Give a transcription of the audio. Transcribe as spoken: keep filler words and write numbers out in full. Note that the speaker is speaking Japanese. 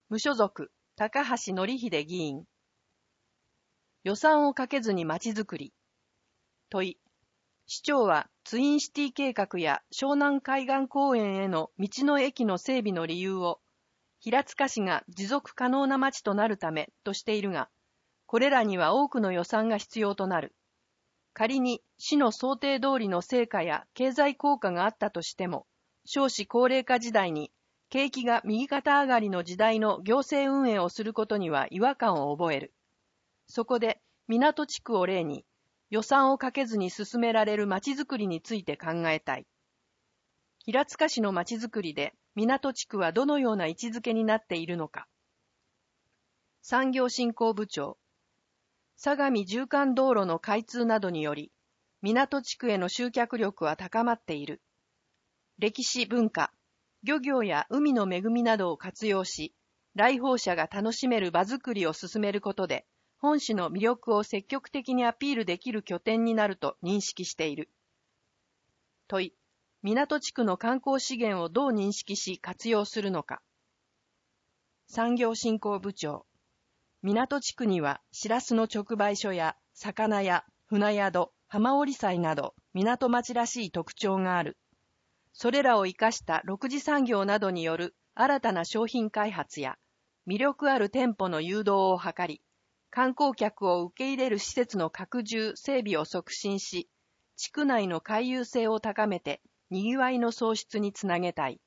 無所属、高橋紀秀議員。予算をかけずにまちづくり。問い。市長はツインシティ計画や湘南海岸公園への道の駅の整備の理由を、平塚市が持続可能な町となるためとしているが、これらには多くの予算が必要となる。仮に市の想定通りの成果や経済効果があったとしても、少子高齢化時代に景気が右肩上がりの時代の行政運営をすることには違和感を覚える。そこで港地区を例に予算をかけずに進められるまちづくりについて考えたい。平塚市のまちづくりで港地区はどのような位置づけになっているのか。産業振興部長。相模縦貫道路の開通などにより、港地区への集客力は高まっている。歴史文化、漁業や海の恵みなどを活用し、来訪者が楽しめる場づくりを進めることで、本市の魅力を積極的にアピールできる拠点になると認識している。問い。港地区の観光資源をどう認識し活用するのか。産業振興部長。港地区にはシラスの直売所や魚屋、船宿、浜織祭など港町らしい特徴がある。それらを生かした六次産業などによる新たな商品開発や魅力ある店舗の誘導を図り、観光客を受け入れる施設の拡充・整備を促進し、地区内の回遊性を高めて、にぎわいの創出につなげたい。